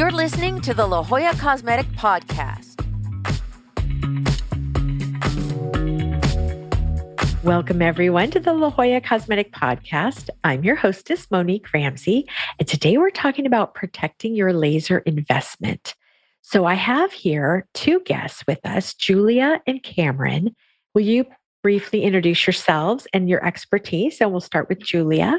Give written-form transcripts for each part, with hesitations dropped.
You're listening to the La Jolla Cosmetic Podcast. Welcome, everyone, to the La Jolla Cosmetic Podcast. I'm your hostess, Monique Ramsey, and today we're talking about protecting your laser investment. So I have here two guests with us, Julia and Cameron. Will you briefly introduce yourselves and your expertise? And we'll start with Julia.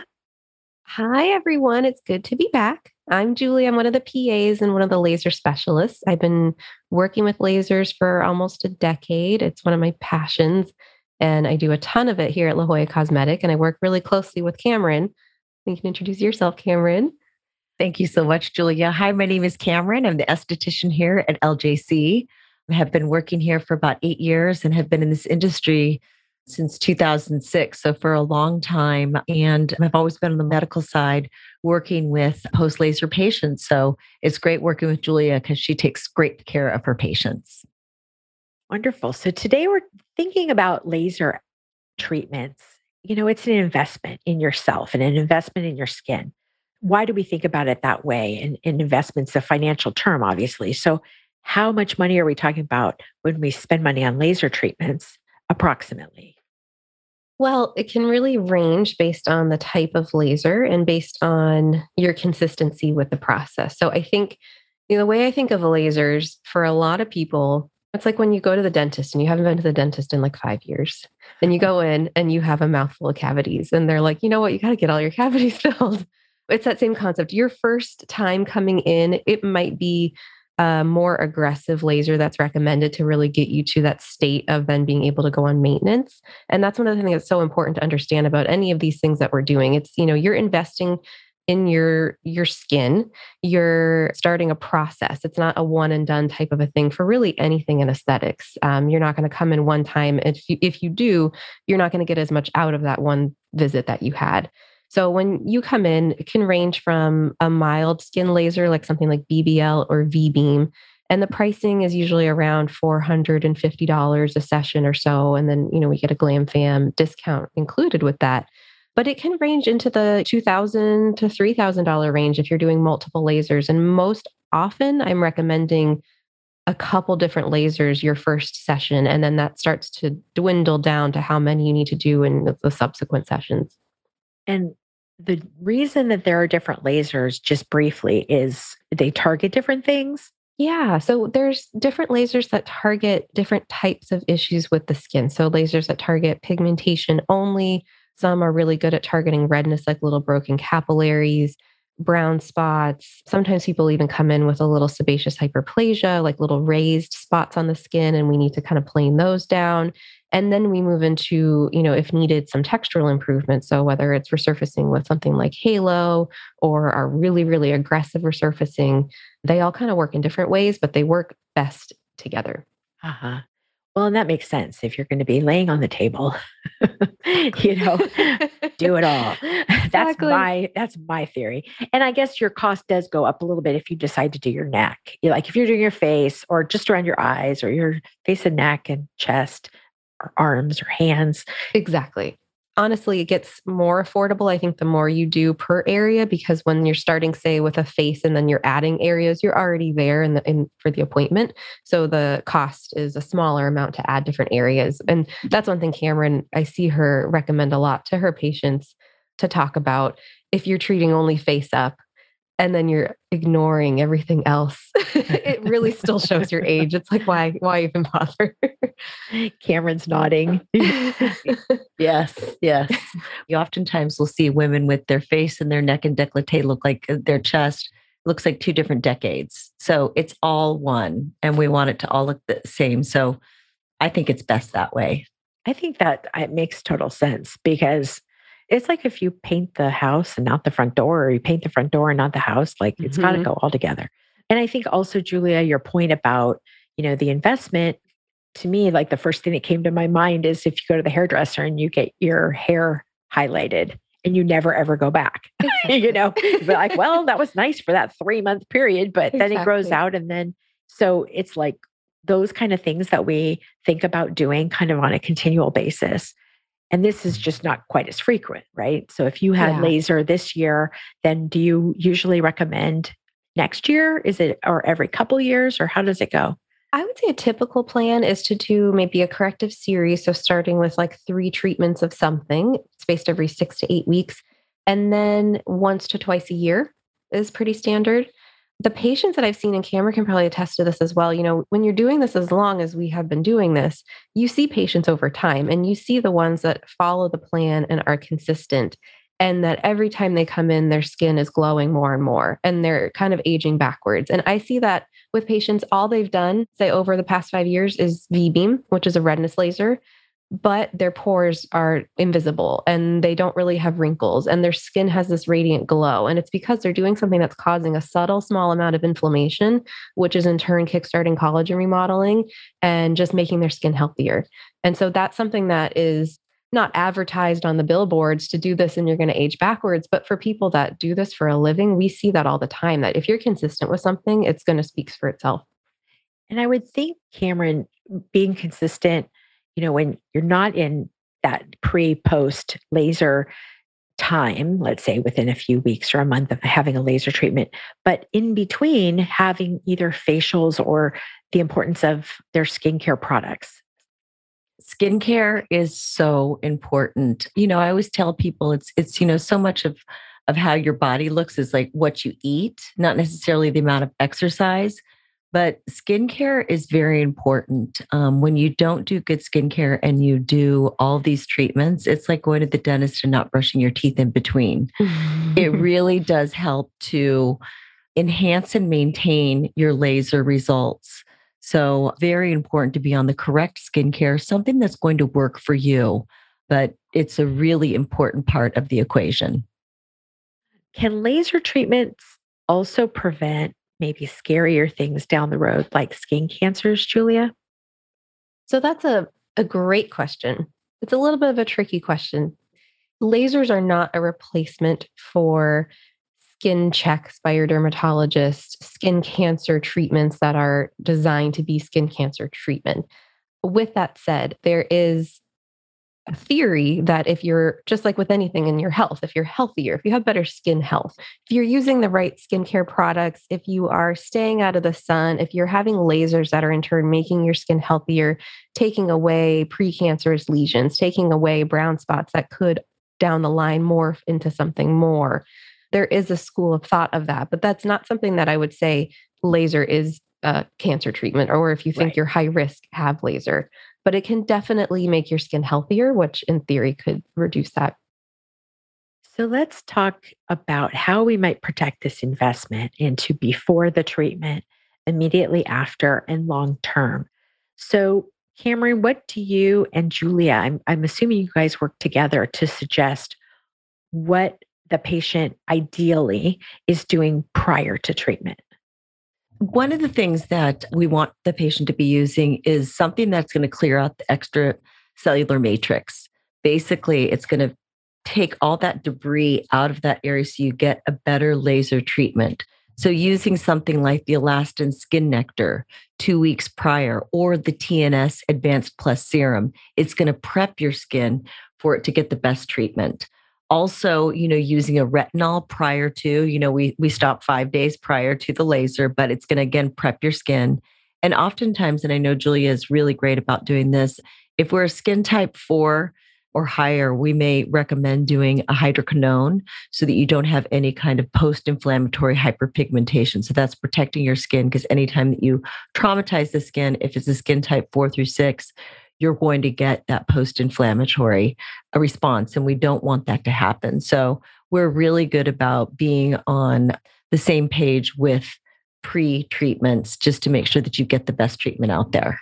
Hi, everyone. It's good to be back. I'm Julie. I'm one of the PAs and one of the laser specialists. I've been working with lasers for almost a decade. It's one of my passions, and I do a ton of it here at La Jolla Cosmetic, and I work really closely with Cameron. You can introduce yourself, Cameron. Thank you so much, Julia. Hi, my name is Cameron. I'm the esthetician here at LJC. I have been working here for about 8 years and have been in this industry since 2006, so for a long time. And I've always been on the medical side working with post-laser patients. So it's great working with Julia because she takes great care of her patients. Wonderful. So today we're thinking about laser treatments. You know, it's an investment in yourself and an investment in your skin. Why do we think about it that way? And investment's a financial term, obviously. So how much money are we talking about when we spend money on laser treatments approximately? Well, it can really range based on the type of laser and based on your consistency with the process. So I think, the way I think of lasers for a lot of people, it's like when you go to the dentist and you haven't been to the dentist in like 5 years. And you go in and you have a mouthful of cavities and they're like, you know what, you got to get all your cavities filled. It's that same concept. Your first time coming in, it might be a more aggressive laser that's recommended to really get you to that state of then being able to go on maintenance. And that's one of the things that's so important to understand about any of these things that we're doing. It's, you're investing in your skin, you're starting a process. It's not a one and done type of a thing for really anything in aesthetics. You're not going to come in one time. If you do, you're not going to get as much out of that one visit that you had. So when you come in, it can range from a mild skin laser, like something like BBL or V-beam. And the pricing is usually around $450 a session or so. And then, we get a Glam Fam discount included with that. But it can range into the $2,000 to $3,000 range if you're doing multiple lasers. And most often I'm recommending a couple different lasers your first session. And then that starts to dwindle down to how many you need to do in the subsequent sessions. And the reason that there are different lasers, just briefly, is they target different things. Yeah. So there's different lasers that target different types of issues with the skin. So lasers that target pigmentation only. Some are really good at targeting redness, like little broken capillaries, brown spots. Sometimes people even come in with a little sebaceous hyperplasia, like little raised spots on the skin, and we need to kind of plane those down. And then we move into, if needed, some textural improvements. So whether it's resurfacing with something like Halo or our really, really aggressive resurfacing, they all kind of work in different ways, but they work best together. Uh-huh. Well, and that makes sense. If you're going to be laying on the table, do it all. Exactly. That's my theory. And I guess your cost does go up a little bit if you decide to do your neck. Like if you're doing your face or just around your eyes or your face and neck and chest or arms or hands. Exactly. Honestly, it gets more affordable, I think, the more you do per area, because when you're starting, say, with a face and then you're adding areas, you're already there for the appointment. So the cost is a smaller amount to add different areas. And that's one thing Cameron, I see her recommend a lot to her patients to talk about. If you're treating only face up and then you're ignoring everything else, it really still shows your age. It's like, why even bother? Cameron's nodding. Yes. You oftentimes will see women with their face and their neck and décolleté look like their chest looks like two different decades. So it's all one, and we want it to all look the same. So I think it's best that way. I think that it makes total sense because it's like if you paint the house and not the front door, or you paint the front door and not the house, like it's got to go all together. And I think also, Julia, your point about, the investment, to me, like the first thing that came to my mind is if you go to the hairdresser and you get your hair highlighted and you never ever go back, you'd be like, well, that was nice for that 3-month period, but then it grows out. And then, so it's like those kind of things that we think about doing kind of on a continual basis. And this is just not quite as frequent, right? So if you had laser this year, then do you usually recommend next year? Is it or every couple years, or how does it go? I would say a typical plan is to do maybe a corrective series. So starting with like 3 treatments of something spaced every 6 to 8 weeks. And then once to twice a year is pretty standard. The patients that I've seen, and Cameron can probably attest to this as well, when you're doing this as long as we have been doing this, you see patients over time and you see the ones that follow the plan and are consistent. And that every time they come in, their skin is glowing more and more, and they're kind of aging backwards. And I see that with patients, all they've done, say over the past 5 years, is V-beam, which is a redness laser, but their pores are invisible and they don't really have wrinkles and their skin has this radiant glow. And it's because they're doing something that's causing a subtle, small amount of inflammation, which is in turn kickstarting collagen remodeling and just making their skin healthier. And so that's something that is not advertised on the billboards to do this and you're going to age backwards. But for people that do this for a living, we see that all the time, that if you're consistent with something, it's going to speak for itself. And I would think, Cameron, being consistent, when you're not in that pre-post laser time, let's say within a few weeks or a month of having a laser treatment, but in between having either facials or the importance of their skincare products. Skincare is so important. I always tell people it's so much of how your body looks is like what you eat, not necessarily the amount of exercise, but skincare is very important. When you don't do good skincare and you do all these treatments, it's like going to the dentist and not brushing your teeth in between. It really does help to enhance and maintain your laser results. So very important to be on the correct skincare, something that's going to work for you, but it's a really important part of the equation. Can laser treatments also prevent maybe scarier things down the road, like skin cancers, Julia? So that's a great question. It's a little bit of a tricky question. Lasers are not a replacement for skin checks by your dermatologist, skin cancer treatments that are designed to be skin cancer treatment. With that said, there is a theory that if you're just like with anything in your health, if you're healthier, if you have better skin health, if you're using the right skincare products, if you are staying out of the sun, if you're having lasers that are in turn making your skin healthier, taking away precancerous lesions, taking away brown spots that could down the line morph into something more. There is a school of thought of that, but that's not something that I would say laser is a cancer treatment, or if you think Right. you're high risk, have laser. But it can definitely make your skin healthier, which in theory could reduce that. So let's talk about how we might protect this investment into before the treatment, immediately after, and long term. So, Cameron, what do you and Julia, I'm assuming you guys work together to suggest what the patient ideally is doing prior to treatment? One of the things that we want the patient to be using is something that's going to clear out the extracellular matrix. Basically, it's going to take all that debris out of that area so you get a better laser treatment. So using something like the Alastin Skin Nectar 2 weeks prior, or the TNS Advanced Plus Serum, it's going to prep your skin for it to get the best treatment. Also, using a retinol prior to, we stop 5 days prior to the laser, but it's going to again prep your skin. And oftentimes, and I know Julia is really great about doing this, if we're a skin type 4 or higher, we may recommend doing a hydroquinone so that you don't have any kind of post-inflammatory hyperpigmentation. So that's protecting your skin, because anytime that you traumatize the skin, if it's a skin type 4 through 6, you're going to get that post-inflammatory response. And we don't want that to happen. So we're really good about being on the same page with pre-treatments, just to make sure that you get the best treatment out there.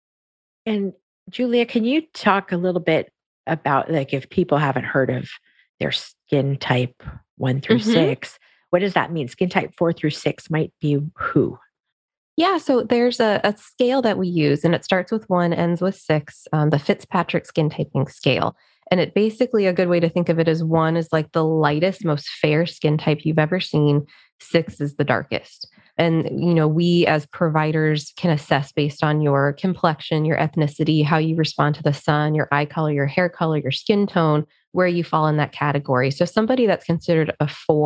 And Julia, can you talk a little bit about, like, if people haven't heard of their skin type 1 through 6, what does that mean? Skin type 4 through 6 might be who? Yeah, so there's a scale that we use, and it starts with 1, ends with 6, the Fitzpatrick skin typing scale. And it basically, a good way to think of it is 1 is like the lightest, most fair skin type you've ever seen. 6 is the darkest. And, we as providers can assess based on your complexion, your ethnicity, how you respond to the sun, your eye color, your hair color, your skin tone, where you fall in that category. So somebody that's considered a 4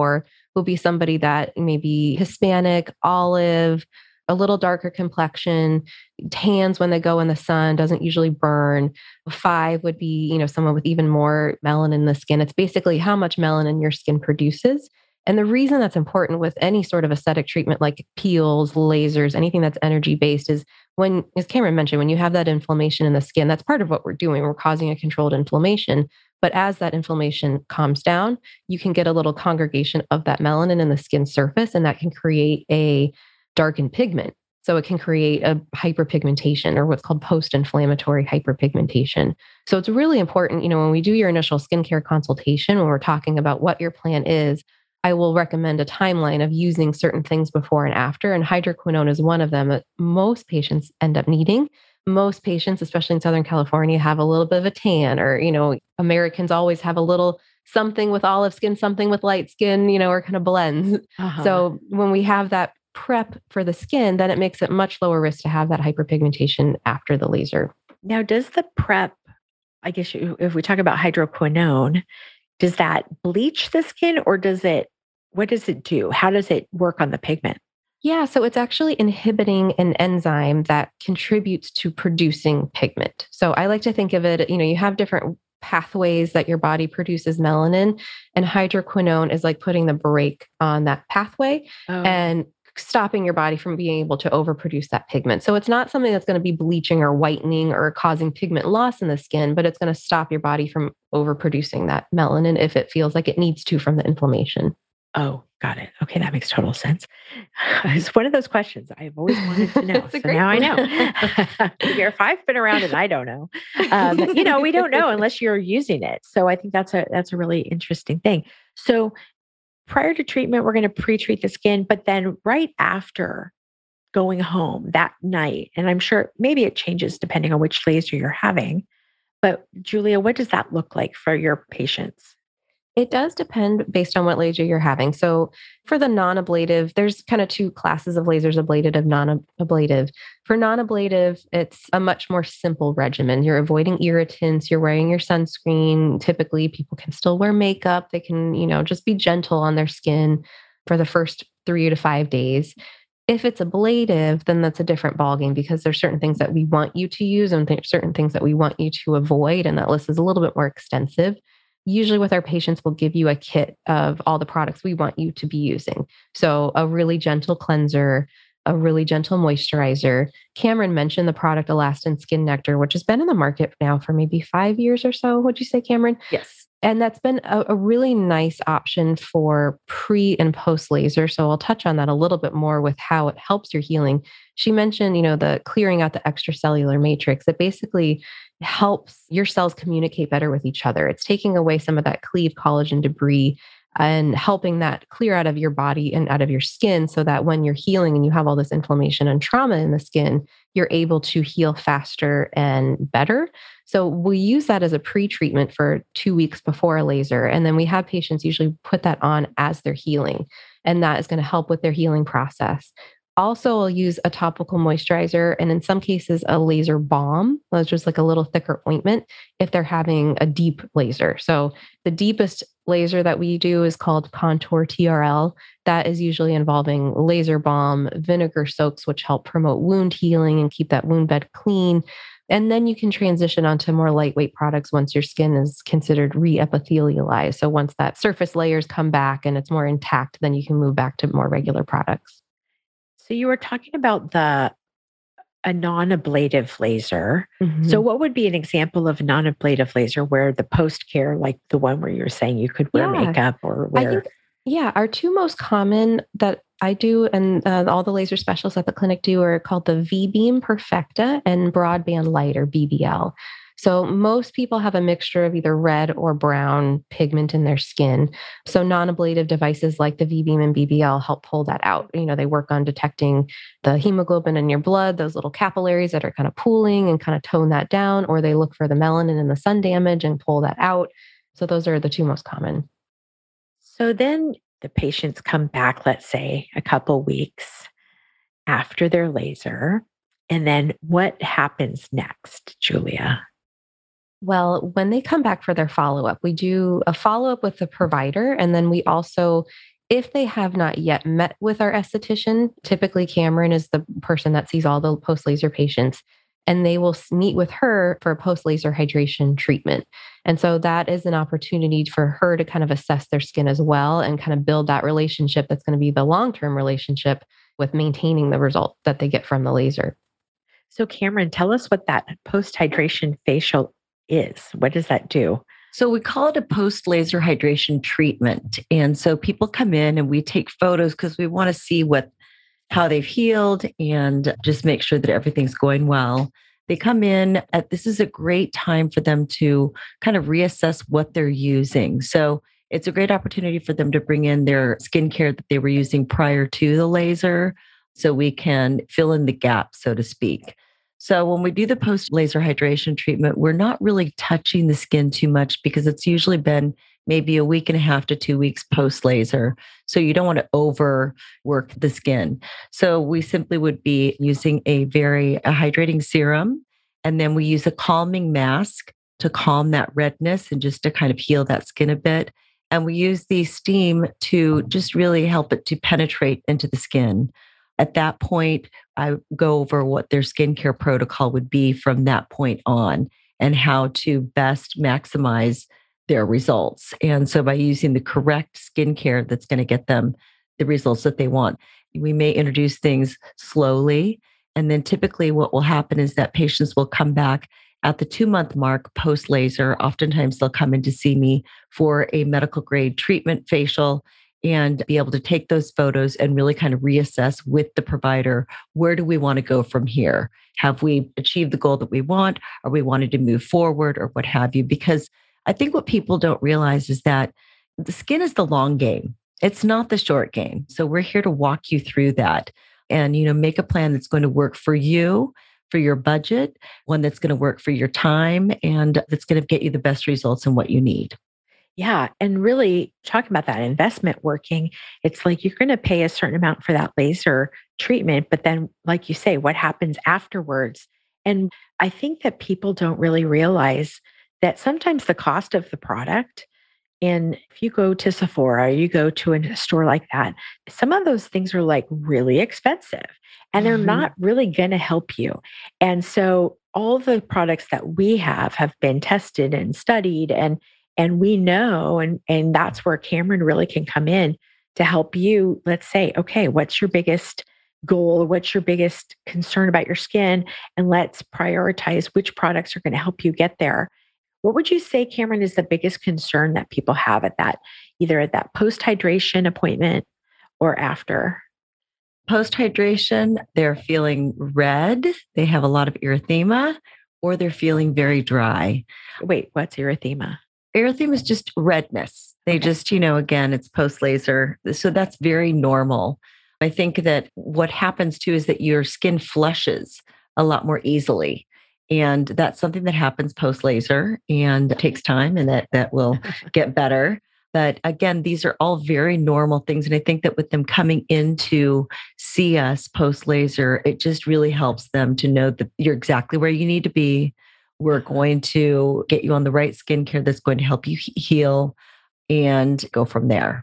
will be somebody that may be Hispanic, olive, a little darker complexion, tans when they go in the sun, doesn't usually burn. 5 would be, someone with even more melanin in the skin. It's basically how much melanin your skin produces. And the reason that's important with any sort of aesthetic treatment like peels, lasers, anything that's energy based is when, as Cameron mentioned, when you have that inflammation in the skin, that's part of what we're doing. We're causing a controlled inflammation. But as that inflammation calms down, you can get a little congregation of that melanin in the skin surface, and that can create a darkened pigment. So it can create a hyperpigmentation, or what's called post-inflammatory hyperpigmentation. So it's really important, when we do your initial skincare consultation, when we're talking about what your plan is, I will recommend a timeline of using certain things before and after. And hydroquinone is one of them that most patients end up needing. Most patients, especially in Southern California, have a little bit of a tan, or, Americans always have a little something with olive skin, something with light skin, or kind of blends. So when we have that prep for the skin, then it makes it much lower risk to have that hyperpigmentation after the laser. Now, does the prep, I guess if we talk about hydroquinone, does that bleach the skin, or what does it do? How does it work on the pigment? Yeah, so it's actually inhibiting an enzyme that contributes to producing pigment. So I like to think of it, you have different pathways that your body produces melanin, and hydroquinone is like putting the brake on that pathway and stopping your body from being able to overproduce that pigment. So it's not something that's going to be bleaching or whitening or causing pigment loss in the skin, but it's going to stop your body from overproducing that melanin if it feels like it needs to from the inflammation. Oh, got it. Okay, that makes total sense. It's one of those questions I've always wanted to know. So now I know. If I've been around and I don't know, we don't know unless you're using it. So I think that's a really interesting thing. So prior to treatment, we're going to pre-treat the skin, but then right after going home that night, and I'm sure maybe it changes depending on which laser you're having, but Julia, what does that look like for your patients? It does depend based on what laser you're having. So for the non-ablative, there's kind of 2 classes of lasers, ablative and non-ablative. For non-ablative, it's a much more simple regimen. You're avoiding irritants, you're wearing your sunscreen. Typically, people can still wear makeup. They can, just be gentle on their skin for the first 3 to 5 days. If it's ablative, then that's a different ballgame, because there's certain things that we want you to use and certain things that we want you to avoid. And that list is a little bit more extensive. Usually with our patients, we'll give you a kit of all the products we want you to be using. So a really gentle cleanser, a really gentle moisturizer. Cameron mentioned the product Alastin Skin Nectar, which has been in the market now for maybe 5 years or so. Would you say, Cameron? Yes. And that's been a really nice option for pre and post laser. So I'll touch on that a little bit more with how it helps your healing. She mentioned, the clearing out the extracellular matrix. It basically helps your cells communicate better with each other. It's taking away some of that cleaved collagen debris and helping that clear out of your body and out of your skin, so that when you're healing and you have all this inflammation and trauma in the skin, you're able to heal faster and better. So we use that as a pre-treatment for 2 weeks before a laser. And then we have patients usually put that on as they're healing. And that is going to help with their healing process. Also, I'll use a topical moisturizer, and in some cases, a laser balm. That's just like a little thicker ointment if they're having a deep laser. So the deepest laser that we do is called Contour TRL. That is usually involving laser balm, vinegar soaks, which help promote wound healing and keep that wound bed clean. And then you can transition onto more lightweight products once your skin is considered re-epithelialized. So once that surface layers come back and it's more intact, then you can move back to more regular products. So you were talking about a non-ablative laser. Mm-hmm. So what would be an example of a non-ablative laser where the post-care, like the one where you're saying you could wear makeup or wear? Our 2 most common that I do and all the laser specialists at the clinic do are called the V-Beam Perfecta and Broadband Light, or BBL. So most people have a mixture of either red or brown pigment in their skin. So non-ablative devices like the V-Beam and BBL help pull that out. They work on detecting the hemoglobin in your blood, those little capillaries that are kind of pooling, and kind of tone that down, or they look for the melanin in the sun damage and pull that out. So those are the 2 most common. So then the patients come back, let's say a couple weeks after their laser. And then what happens next, Julia? Well, when they come back for their follow-up, we do a follow-up with the provider. And then we also If they have not yet met with our esthetician, typically Cameron is the person that sees all the post-laser patients, and they will meet with her for a post-laser hydration treatment. And so that is an opportunity for her to kind of assess their skin as well and kind of build that relationship that's going to be the long-term relationship with maintaining the result that they get from the laser. So, Cameron, tell us what that post hydration facial is. What does that do? So we call it a post-laser hydration treatment. And so people come in and we take photos because we want to see how they've healed and just make sure that everything's going well. They come in this is a great time for them to kind of reassess what they're using. So it's a great opportunity for them to bring in their skincare that they were using prior to the laser so we can fill in the gap, so to speak. So when we do the post-laser hydration treatment, we're not really touching the skin too much because it's usually been maybe a week and a half to 2 weeks post-laser. So you don't want to overwork the skin. So we simply would be using a hydrating serum, and then we use a calming mask to calm that redness and just to kind of heal that skin a bit. And we use the steam to just really help it to penetrate into the skin. At that point, I go over what their skincare protocol would be from that point on and how to best maximize their results. And so by using the correct skincare that's going to get them the results that they want, we may introduce things slowly. And then typically what will happen is that patients will come back at the 2-month mark post laser. Oftentimes they'll come in to see me for a medical grade treatment facial and be able to take those photos and really kind of reassess with the provider, where do we want to go from here? Have we achieved the goal that we want? Are we wanting to move forward or what have you? Because I think what people don't realize is that the skin is the long game. It's not the short game. So we're here to walk you through that and, make a plan that's going to work for you, for your budget, one that's going to work for your time, and that's going to get you the best results in what you need. Yeah. And really talking about that investment working, it's like you're going to pay a certain amount for that laser treatment, but then, like you say, what happens afterwards? And I think that people don't really realize that sometimes the cost of the product, and if you go to Sephora, you go to a store like that, some of those things are like really expensive and they're not really going to help you. And so all the products that we have been tested and studied and we know, and that's where Cameron really can come in to help you. Let's say, okay, what's your biggest goal? What's your biggest concern about your skin? And let's prioritize which products are going to help you get there. What would you say, Cameron, is the biggest concern that people have either at that post-hydration appointment or after? Post-hydration, they're feeling red, they have a lot of erythema, or they're feeling very dry. Wait, what's erythema? Erythema is just redness. They just, again, it's post-laser. So that's very normal. I think that what happens too is that your skin flushes a lot more easily. And that's something that happens post-laser and it takes time and that will get better. But again, these are all very normal things. And I think that with them coming in to see us post-laser, it just really helps them to know that you're exactly where you need to be. We're going to get you on the right skincare that's going to help you heal and go from there.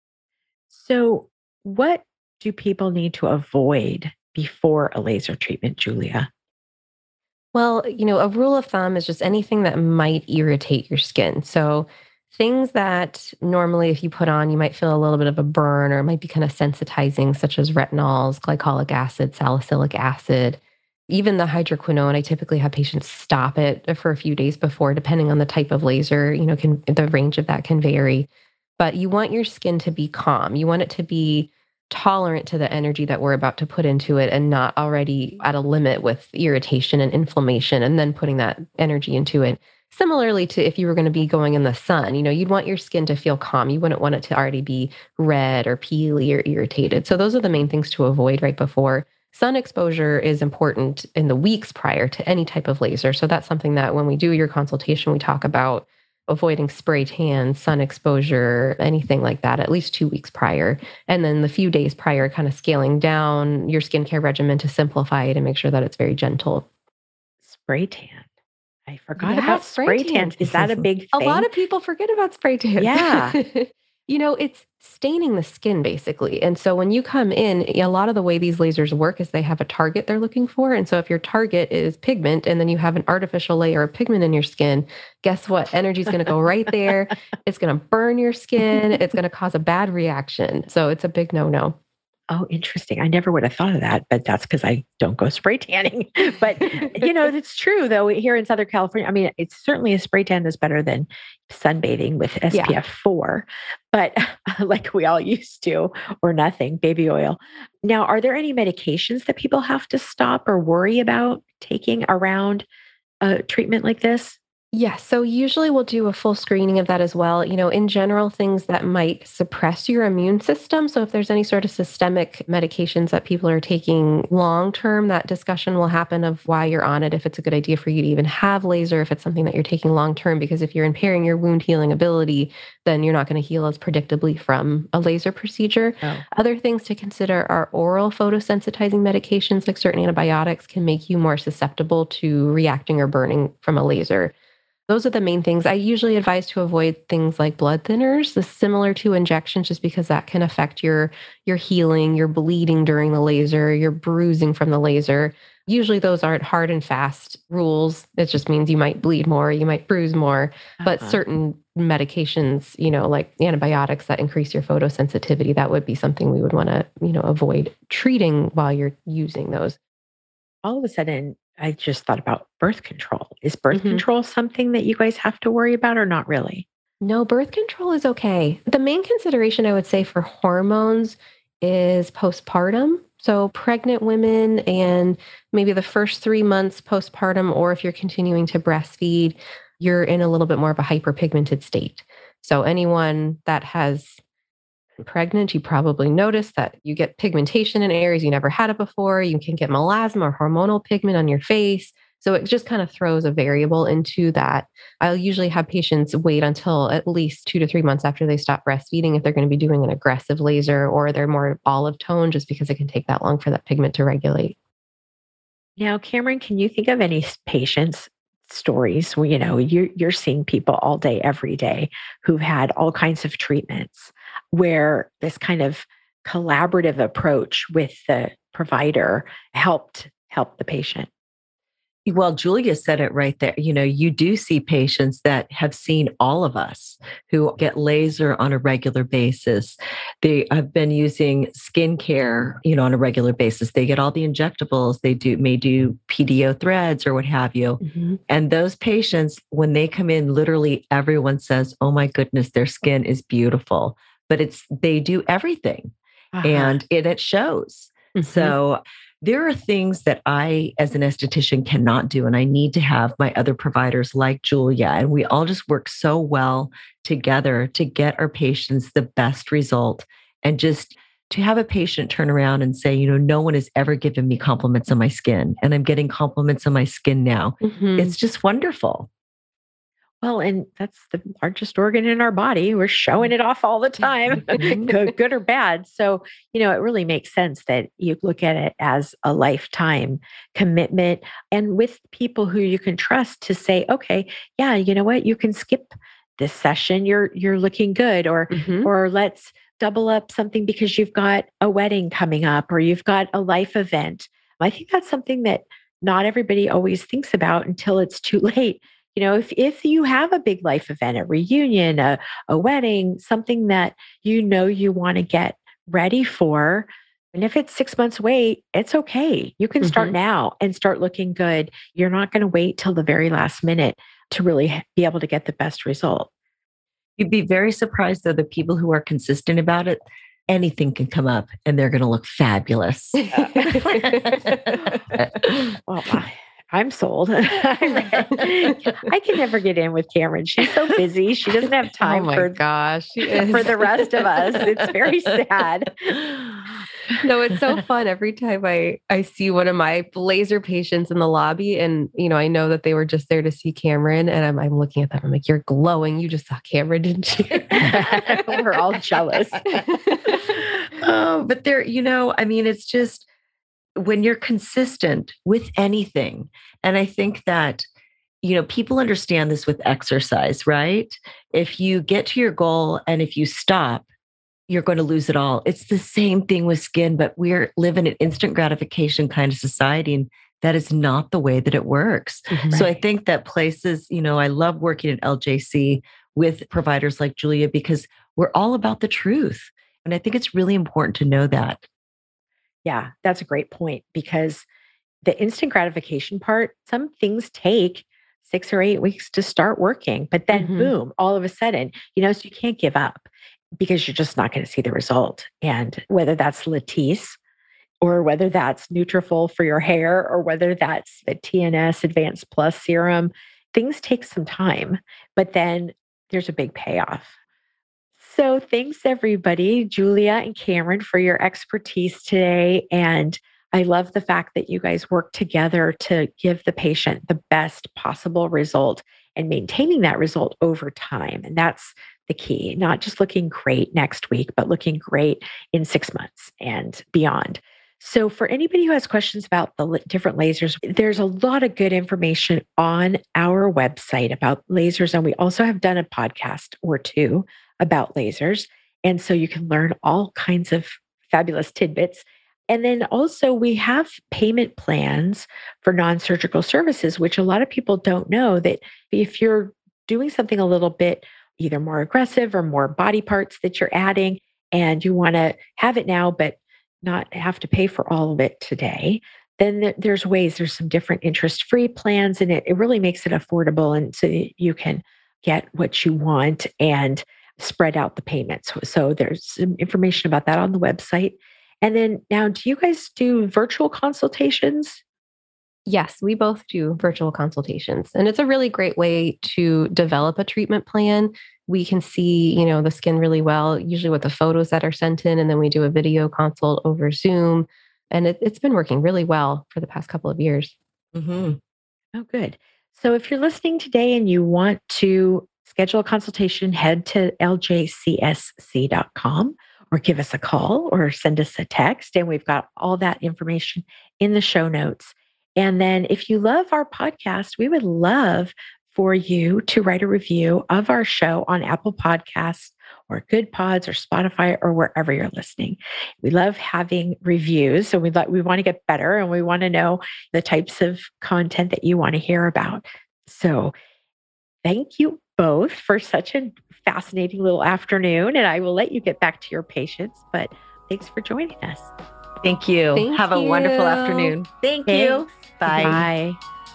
So what do people need to avoid before a laser treatment, Julia? Well, a rule of thumb is just anything that might irritate your skin. So things that normally if you put on, you might feel a little bit of a burn or it might be kind of sensitizing, such as retinols, glycolic acid, salicylic acid, even the hydroquinone. I typically have patients stop it for a few days before, depending on the type of laser, the range of that can vary. But you want your skin to be calm. You want it to be tolerant to the energy that we're about to put into it and not already at a limit with irritation and inflammation and then putting that energy into it. Similarly to if you were going to be going in the sun, you'd want your skin to feel calm. You wouldn't want it to already be red or peely or irritated. So those are the main things to avoid right before. Sun exposure is important in the weeks prior to any type of laser. So that's something that when we do your consultation, we talk about avoiding spray tan, sun exposure, anything like that, at least 2 weeks prior. And then the few days prior, kind of scaling down your skincare regimen to simplify it and make sure that it's very gentle. Spray tan. I forgot about spray tans. Is that a big thing? A lot of people forget about spray tans. Yeah. It's staining the skin basically. And so when you come in, a lot of the way these lasers work is they have a target they're looking for. And so if your target is pigment and then you have an artificial layer of pigment in your skin, guess what? Energy is going to go right there. It's going to burn your skin. It's going to cause a bad reaction. So it's a big no-no. Oh, interesting. I never would have thought of that, but that's because I don't go spray tanning. But, it's true though, here in Southern California. I mean, it's certainly a spray tan is better than sunbathing with SPF 4, but like we all used to, or nothing, baby oil. Now, are there any medications that people have to stop or worry about taking around a treatment like this? Yes. So usually we'll do a full screening of that as well. In general, things that might suppress your immune system. So if there's any sort of systemic medications that people are taking long term, that discussion will happen of why you're on it, if it's a good idea for you to even have laser, if it's something that you're taking long term, because if you're impairing your wound healing ability, then you're not going to heal as predictably from a laser procedure. Oh. Other things to consider are oral photosensitizing medications, like certain antibiotics can make you more susceptible to reacting or burning from a laser. Those are the main things. I usually advise to avoid things like blood thinners, similar to injections, just because that can affect your healing, your bleeding during the laser, your bruising from the laser. Usually those aren't hard and fast rules. It just means you might bleed more, you might bruise more. But certain medications, like antibiotics that increase your photosensitivity, that would be something we would want to, avoid treating while you're using those. All of a sudden, I just thought about birth control. Is birth control something that you guys have to worry about or not really? No, birth control is okay. The main consideration I would say for hormones is postpartum. So pregnant women and maybe the first 3 months postpartum, or if you're continuing to breastfeed, you're in a little bit more of a hyperpigmented state. So anyone that has pregnant, you probably notice that you get pigmentation in areas you never had it before. You can get melasma or hormonal pigment on your face. So it just kind of throws a variable into that. I'll usually have patients wait until at least 2 to 3 months after they stop breastfeeding if they're going to be doing an aggressive laser or they're more olive tone, just because it can take that long for that pigment to regulate. Now, Cameron, can you think of any patients' stories where, you're seeing people all day, every day who've had all kinds of treatments where this kind of collaborative approach with the provider helped the patient? Well, Julia said it right there. You do see patients that have seen all of us who get laser on a regular basis. They have been using skincare, on a regular basis. They get all the injectables. They may do PDO threads or what have you. Mm-hmm. And those patients, when they come in, literally everyone says, "Oh my goodness, their skin is beautiful." But they do everything, and it shows. Mm-hmm. So there are things that I, as an esthetician, cannot do. And I need to have my other providers like Julia. And we all just work so well together to get our patients the best result. And just to have a patient turn around and say, no one has ever given me compliments on my skin. And I'm getting compliments on my skin now. Mm-hmm. It's just wonderful. Well, and that's the largest organ in our body. We're showing it off all the time, good or bad. So, it really makes sense that you look at it as a lifetime commitment and with people who you can trust to say, okay, yeah, you know what, you can skip this session. You're looking good, or let's double up something because you've got a wedding coming up or you've got a life event. I think that's something that not everybody always thinks about until it's too late. If you have a big life event, a reunion, a wedding, something that you want to get ready for, and if it's 6 months wait, it's okay. You can start now and start looking good. You're not going to wait till the very last minute to really be able to get the best result. You'd be very surprised, though, the people who are consistent about it, anything can come up and they're going to look fabulous. Well, I'm sold. I can never get in with Cameron. She's so busy. She doesn't have time for the rest of us. It's very sad. No, it's so fun. Every time I see one of my laser patients in the lobby and, I know that they were just there to see Cameron and I'm looking at them. I'm like, you're glowing. You just saw Cameron, didn't you? We're all jealous. But it's just, when you're consistent with anything. And I think that people understand this with exercise, right? If you get to your goal and if you stop, you're going to lose it all. It's the same thing with skin, but we live in an instant gratification kind of society. And that is not the way that it works. Mm-hmm. So I think that places, I love working at LJC with providers like Julia because we're all about the truth. And I think it's really important to know that. Yeah, that's a great point because the instant gratification part, some things take 6 or 8 weeks to start working, but then boom, all of a sudden, so you can't give up because you're just not going to see the result. And whether that's Latisse or whether that's Nutrafol for your hair or whether that's the TNS Advanced Plus serum, things take some time, but then there's a big payoff. So thanks everybody, Julia and Cameron, for your expertise today. And I love the fact that you guys work together to give the patient the best possible result and maintaining that result over time. And that's the key, not just looking great next week, but looking great in 6 months and beyond. So for anybody who has questions about the different lasers, there's a lot of good information on our website about lasers. And we also have done a podcast or 2 about lasers. And so you can learn all kinds of fabulous tidbits. And then also we have payment plans for non-surgical services, which a lot of people don't know that if you're doing something a little bit either more aggressive or more body parts that you're adding and you want to have it now, but not have to pay for all of it today, then there's some different interest-free plans, and it really makes it affordable. And so you can get what you want and spread out the payments. So there's some information about that on the website. And then now, do you guys do virtual consultations? Yes, we both do virtual consultations. And it's a really great way to develop a treatment plan. We can see, the skin really well, usually with the photos that are sent in, and then we do a video consult over Zoom. And it's been working really well for the past couple of years. Mm-hmm. Oh, good. So if you're listening today and you want to schedule a consultation, head to ljcsc.com or give us a call or send us a text. And we've got all that information in the show notes. And then if you love our podcast, we would love for you to write a review of our show on Apple Podcasts or Good Pods or Spotify or wherever you're listening. We love having reviews. So we want to get better and we want to know the types of content that you want to hear about. So thank you both for such a fascinating little afternoon. And I will let you get back to your patients, but thanks for joining us. Thank you. Have a wonderful afternoon. Thanks. You. Bye. Bye.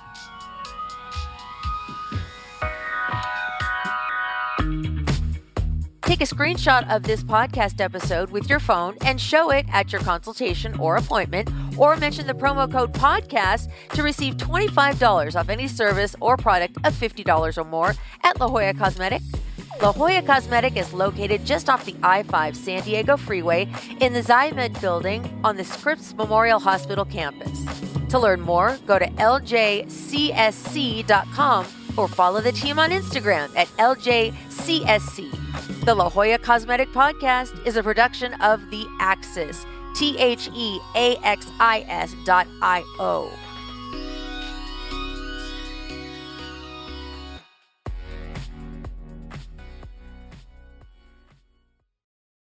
Take a screenshot of this podcast episode with your phone and show it at your consultation or appointment, or mention the promo code podcast to receive $25 off any service or product of $50 or more at La Jolla Cosmetic. La Jolla Cosmetic is located just off the I-5 San Diego Freeway in the Zymed building on the Scripps Memorial Hospital campus. To learn more, go to ljcsc.com or follow the team on Instagram at ljcsc. The La Jolla Cosmetic Podcast is a production of The Axis, TheAxis.io.